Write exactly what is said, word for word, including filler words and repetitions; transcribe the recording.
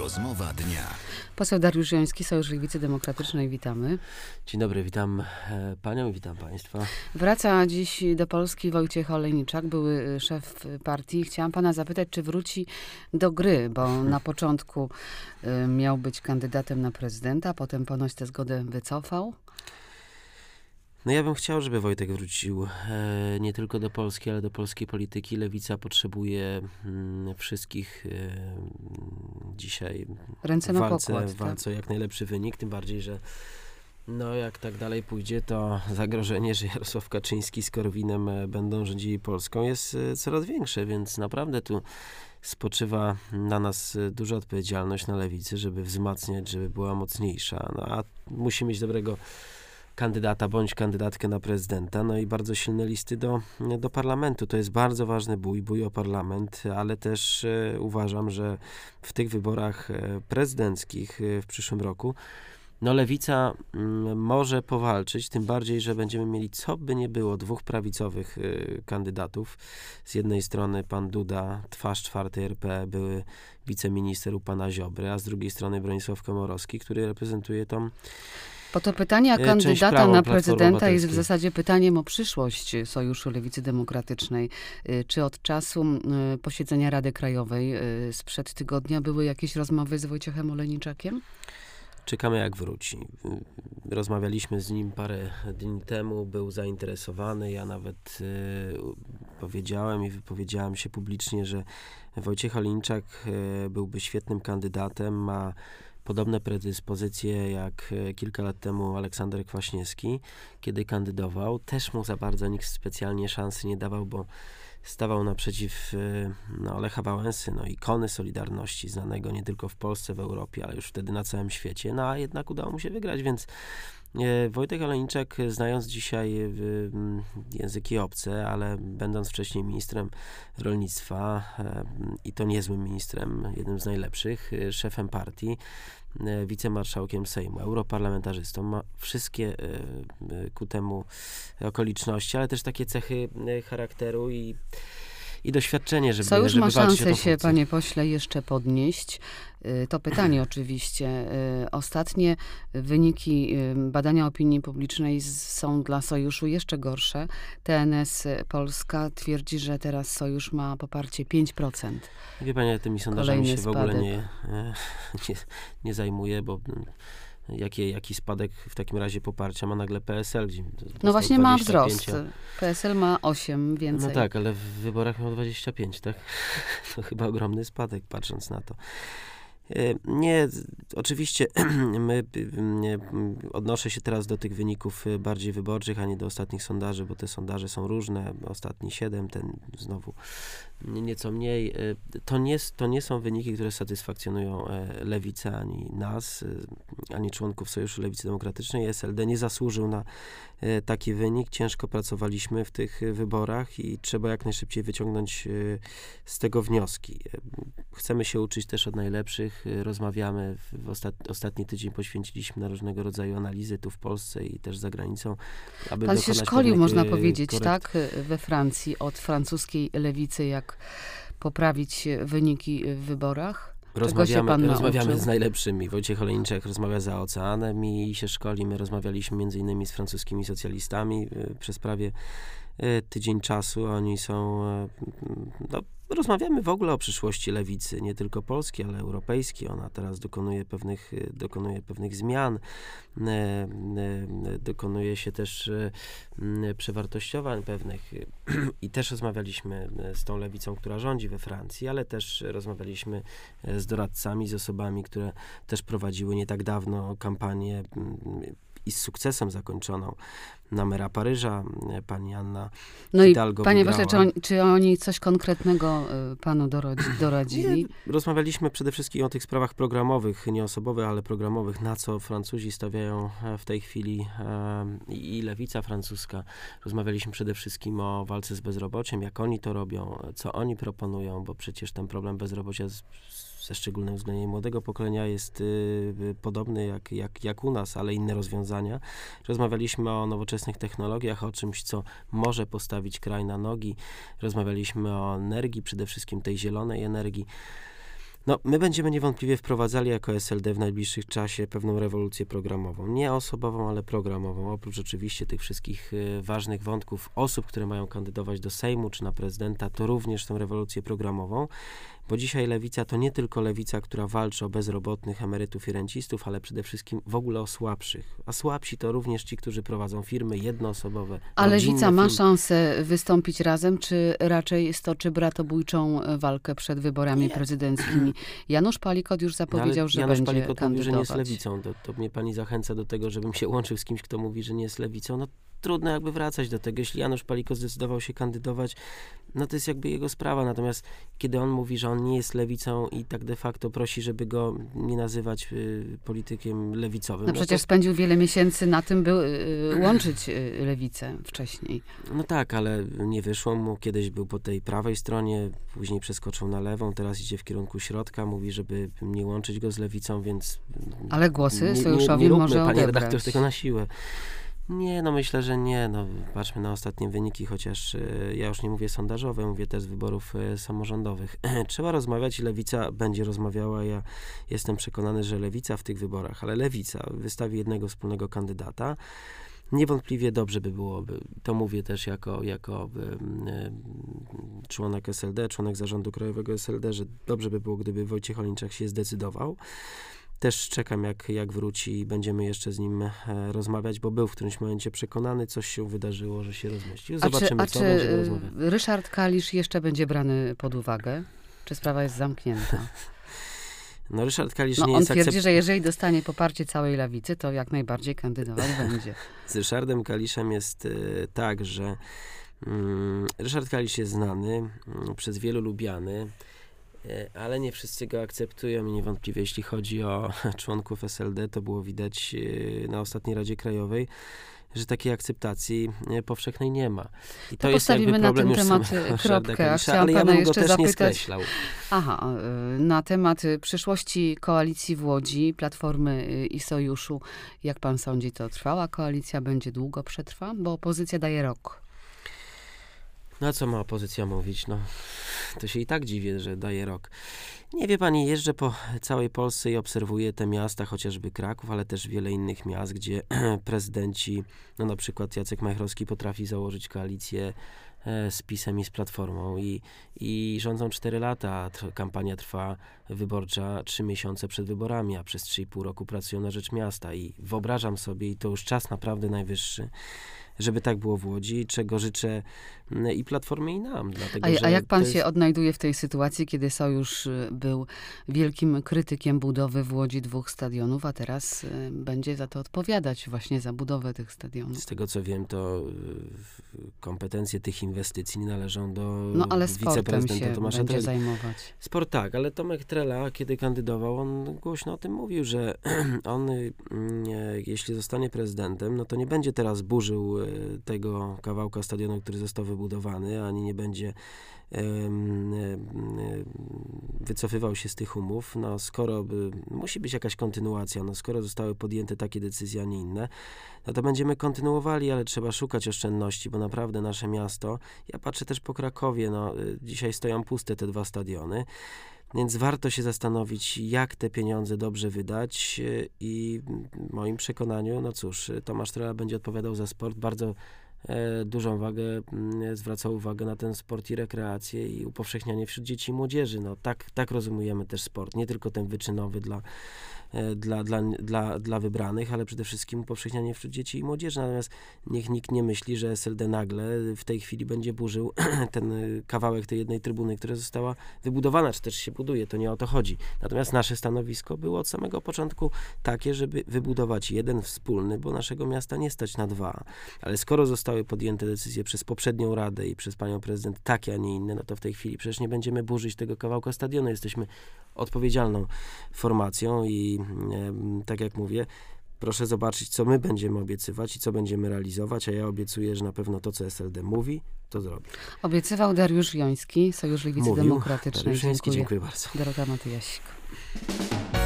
Rozmowa dnia. Poseł Dariusz Joński, Sojusz Lewicy Demokratycznej, witamy. Dzień dobry, witam panią i witam państwa. Wraca dziś do Polski Wojciech Olejniczak, były szef partii. Chciałam pana zapytać, czy wróci do gry, bo na początku y, miał być kandydatem na prezydenta, potem ponoć tę zgodę wycofał. No ja bym chciał, żeby Wojtek wrócił e, nie tylko do Polski, ale do polskiej polityki. Lewica potrzebuje mm, wszystkich e, dzisiaj Ręce w na walce, pokład, w walce tak. o jak najlepszy wynik, tym bardziej, że no jak tak dalej pójdzie, to zagrożenie, że Jarosław Kaczyński z Korwinem e, będą rządzili Polską, jest e, coraz większe, więc naprawdę tu spoczywa na nas duża odpowiedzialność na Lewicy, żeby wzmacniać, żeby była mocniejsza. No a musi mieć dobrego kandydata bądź kandydatkę na prezydenta, no i bardzo silne listy do, do parlamentu. To jest bardzo ważny bój, bój o parlament, ale też e, uważam, że w tych wyborach e, prezydenckich e, w przyszłym roku no Lewica m, może powalczyć, tym bardziej, że będziemy mieli, co by nie było, dwóch prawicowych e, kandydatów. Z jednej strony pan Duda, twarz czwartej R P, były wiceminister u pana Ziobry, a z drugiej strony Bronisław Komorowski, który reprezentuje tą Bo to pytanie Część kandydata prawą na Platformy prezydenta jest w Obywatelskiej. zasadzie pytaniem o przyszłość Sojuszu Lewicy Demokratycznej. Y, Czy od czasu y, posiedzenia Rady Krajowej y, sprzed tygodnia były jakieś rozmowy z Wojciechem Olejniczakiem? Czekamy, jak wróci. Rozmawialiśmy z nim parę dni temu, był zainteresowany. Ja nawet y, powiedziałem i wypowiedziałem się publicznie, że Wojciech Olejniczak y, byłby świetnym kandydatem, ma podobne predyspozycje jak kilka lat temu Aleksander Kwaśniewski, kiedy kandydował. Też mu za bardzo nikt specjalnie szansy nie dawał, bo stawał naprzeciw no, Lecha Wałęsy, no, ikony Solidarności, znanego nie tylko w Polsce, w Europie, ale już wtedy na całym świecie. No a jednak udało mu się wygrać, więc e, Wojtek Olejniczak, znając dzisiaj e, języki obce, ale będąc wcześniej ministrem rolnictwa e, i to niezłym ministrem, jednym z najlepszych, e, szefem partii, e, wicemarszałkiem Sejmu, europarlamentarzystą, ma wszystkie e, e, ku temu okoliczności, ale też takie cechy e, charakteru i i doświadczenie, żeby Sojusz żeby ma walczyć o szansę tą się, funkcję. panie pośle, jeszcze podnieść. Y, To pytanie oczywiście. Y, Ostatnie wyniki y, badania opinii publicznej z- są dla Sojuszu jeszcze gorsze. T N S Polska twierdzi, że teraz Sojusz ma poparcie pięć procent. Wie pani, ja tymi sondażami Kolejny się w ogóle spadek. nie, e, nie, nie zajmuję, bo mm, jaki, jaki spadek w takim razie poparcia ma nagle P S L? gdzie dostał No właśnie ma dwadzieścia pięć, wzrost. P S L ma osiem więcej. No tak, ale w wyborach miał dwadzieścia pięć, tak? To chyba ogromny spadek, patrząc na to. E, Nie, z- oczywiście my, y, nie, m, odnoszę się teraz do tych wyników y, bardziej wyborczych, a nie do ostatnich sondaży, bo te sondaże są różne. Ostatni siedem, ten znowu nie- nieco mniej. E, To nie, s- to nie są wyniki, które satysfakcjonują e, Lewicę, ani nas, e, ani członków Sojuszu Lewicy Demokratycznej. S L D nie zasłużył na e, taki wynik. Ciężko pracowaliśmy w tych e, wyborach i trzeba jak najszybciej wyciągnąć e, z tego wnioski. E, Chcemy się uczyć też od najlepszych. E, Rozmawiamy, w ostat, ostatni tydzień poświęciliśmy na różnego rodzaju analizy tu w Polsce i też za granicą, aby Pan się dokonać szkolił, pewnych, można e, powiedzieć, korekt. tak, we Francji od francuskiej lewicy, jak poprawić wyniki w wyborach? Czego się Rozmawiamy, pan rozmawiamy nauczył? z najlepszymi. Wojciech Olejniczak rozmawia za oceanem i się szkoli. My rozmawialiśmy między innymi z francuskimi socjalistami y, przez prawie y, tydzień czasu. Oni są... y, No, rozmawiamy w ogóle o przyszłości lewicy, nie tylko polskiej, ale europejskiej. Ona teraz dokonuje pewnych, y, dokonuje pewnych zmian. Y, y, Dokonuje się też y, y, przewartościowań pewnych. y, I też rozmawialiśmy y, z tą lewicą, która rządzi we Francji, ale też rozmawialiśmy e, z doradcami, z osobami, które też prowadziły nie tak dawno kampanię mm, i z sukcesem zakończoną na mera Paryża. E, Pani Anna No i Hidalgo panie wygrała. pośle, czy, on, czy oni coś konkretnego y, panu dorodzi, doradzili? Nie, rozmawialiśmy przede wszystkim o tych sprawach programowych, nie osobowych, ale programowych, na co Francuzi stawiają e, w tej chwili e, i i lewica francuska. Rozmawialiśmy przede wszystkim o walce z bezrobociem, jak oni to robią, co oni proponują, bo przecież ten problem bezrobocia z, ze szczególnym względem młodego pokolenia jest y, y, podobny jak, jak, jak u nas, ale inne rozwiązania. Rozmawialiśmy o nowoczesnych technologiach, o czymś, co może postawić kraj na nogi. Rozmawialiśmy o energii, przede wszystkim tej zielonej energii. No, my będziemy niewątpliwie wprowadzali jako S L D w najbliższym czasie pewną rewolucję programową. Nie osobową, ale programową. Oprócz oczywiście tych wszystkich y, ważnych wątków osób, które mają kandydować do Sejmu czy na prezydenta, to również tę rewolucję programową. Bo dzisiaj lewica to nie tylko lewica, która walczy o bezrobotnych, emerytów i rencistów, ale przede wszystkim w ogóle o słabszych. A słabsi to również ci, którzy prowadzą firmy jednoosobowe, A lewica ma firmy. szansę wystąpić razem, czy raczej stoczy bratobójczą walkę przed wyborami Nie. prezydenckimi? Janusz Palikot już zapowiedział, no, że Janusz będzie Palikot kandydować. mówi, że nie jest lewicą. To, to mnie pani zachęca do tego, żebym się łączył z kimś, kto mówi, że nie jest lewicą. No trudno jakby wracać do tego. Jeśli Janusz Palikot zdecydował się kandydować, no to jest jakby jego sprawa. Natomiast kiedy on mówi, że on nie jest lewicą i tak de facto prosi, żeby go nie nazywać y, politykiem lewicowym. No no przecież to, spędził wiele miesięcy na tym, by y, łączyć y, lewicę wcześniej. no tak, ale nie wyszło mu. Kiedyś był po tej prawej stronie, później przeskoczył na lewą, teraz idzie w kierunku środka. Mówi, żeby nie łączyć go z lewicą, więc... Ale głosy nie, sojuszowi nie, nie róbmy, może panie odebrać. redaktor, tego na siłę. Nie, no myślę, że nie. No, patrzmy na ostatnie wyniki, chociaż y, ja już nie mówię sondażowe, mówię też z wyborów y, samorządowych. Trzeba rozmawiać i lewica będzie rozmawiała. Ja jestem przekonany, że lewica w tych wyborach, ale lewica wystawi jednego wspólnego kandydata. Niewątpliwie dobrze by byłoby, to mówię też jako, jako y, y, członek S L D, członek zarządu krajowego S L D, że dobrze by było, gdyby Wojciech Olejniczak się zdecydował. Też czekam, jak, jak wróci i będziemy jeszcze z nim e, rozmawiać, bo był w którymś momencie przekonany, coś się wydarzyło, że się rozmyślił. Zobaczymy, a czy, co a czy będziemy rozmawiać. Ryszard Kalisz jeszcze będzie brany pod uwagę? Czy sprawa jest zamknięta? No Ryszard Kalisz No, nie on jest twierdzi, akcept... że jeżeli dostanie poparcie całej lewicy, to jak najbardziej kandydować będzie. Z Ryszardem Kaliszem jest e, tak, że mm, Ryszard Kalisz jest znany, mm, przez wielu lubiany, e, ale nie wszyscy go akceptują i niewątpliwie jeśli chodzi o członków S L D, to było widać e, na ostatniej Radzie Krajowej, że takiej akceptacji e, powszechnej nie ma. I To to jest jakby postawimy na problem ten już temat samego kropkę, Ryszarda a Kalisza, chciałam ale ja pana bym go jeszcze też nie zapytać- skreślał. Aha, y, na temat y, przyszłości koalicji w Łodzi, Platformy y, i Sojuszu. Jak pan sądzi, to trwała koalicja będzie długo przetrwa? Bo opozycja daje rok. No a co ma opozycja mówić? No, to się i tak dziwię, że daje rok. Nie wie pani, jeżdżę po całej Polsce i obserwuję te miasta, chociażby Kraków, ale też wiele innych miast, gdzie prezydenci, no na przykład Jacek Majchrowski potrafi założyć koalicję e, z PiS-em i z Platformą i, i rządzą cztery lata, a tr- kampania trwa wyborcza trzy miesiące przed wyborami, a przez trzy i pół roku pracują na rzecz miasta i wyobrażam sobie, i to już czas naprawdę najwyższy, żeby tak było w Łodzi, czego życzę mm, i Platformie, i nam. Dlatego, A, że a jak pan to się jest... odnajduje w tej sytuacji, kiedy Sojusz y, był wielkim krytykiem budowy w Łodzi dwóch stadionów, a teraz y, będzie za to odpowiadać właśnie za budowę tych stadionów? Z tego co wiem, to y, kompetencje tych inwestycji nie należą do No ale sportem wiceprezydenta się Tomasza będzie Treli. zajmować. Sport tak, ale Tomek Trela, kiedy kandydował, on głośno o tym mówił, że on, y, y, jeśli zostanie prezydentem, no to nie będzie teraz burzył y, tego kawałka stadionu, który został wybudowany, ani nie będzie y, y, y, wycofywał się z tych umów. No skoro by, musi być jakaś kontynuacja, no skoro zostały podjęte takie decyzje, a nie inne, no to będziemy kontynuowali, ale trzeba szukać oszczędności, bo naprawdę nasze miasto, ja patrzę też po Krakowie, no y, dzisiaj stoją puste te dwa stadiony, więc warto się zastanowić, jak te pieniądze dobrze wydać y, i w moim przekonaniu, no cóż, Tomasz Trela będzie odpowiadał za sport, bardzo e, dużą wagę m, zwracał uwagę na ten sport i rekreację i upowszechnianie wśród dzieci i młodzieży. No tak, tak rozumiemy też sport, nie tylko ten wyczynowy dla Dla, dla, dla, dla wybranych, ale przede wszystkim upowszechnianie wśród dzieci i młodzieży. Natomiast niech nikt nie myśli, że S L D nagle w tej chwili będzie burzył ten kawałek tej jednej trybuny, która została wybudowana, czy też się buduje. To nie o to chodzi. Natomiast nasze stanowisko było od samego początku takie, żeby wybudować jeden wspólny, bo naszego miasta nie stać na dwa. Ale skoro zostały podjęte decyzje przez poprzednią Radę i przez panią prezydent takie, a nie inne, no to w tej chwili przecież nie będziemy burzyć tego kawałka stadionu. Jesteśmy odpowiedzialną formacją i e, tak jak mówię, proszę zobaczyć, co my będziemy obiecywać i co będziemy realizować, a ja obiecuję, że na pewno to, co S L D mówi, to zrobi. Obiecywał Dariusz Joński, Sojusz Lewicy Mówił. Demokratycznej. Dariusz Joński, Dziękuję. dziękuję bardzo. Dorota Matyjasik.